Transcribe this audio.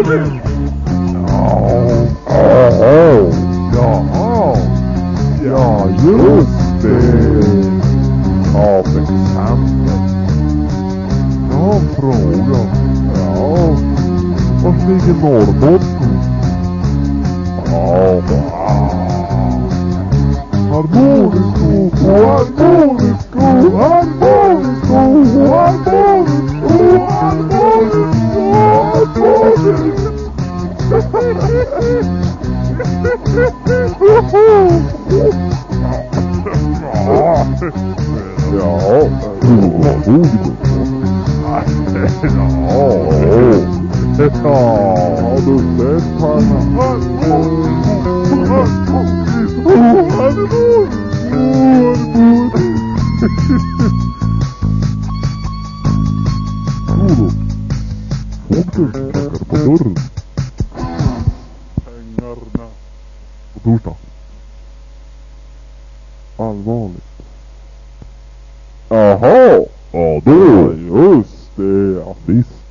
Ja, just det. Ja, för exempel. Jag har en fråga. Ja. Var ligger Norrbotten? Ja. Harmonisko, harmonisko, harmonisko, harmonisko, harmonisko. Ja, du sett panna. Fågeln knackar på dörren. Pengarna. På torsdag. Allvarligt. Jaha. Ja, då. Just det. Ja, visst.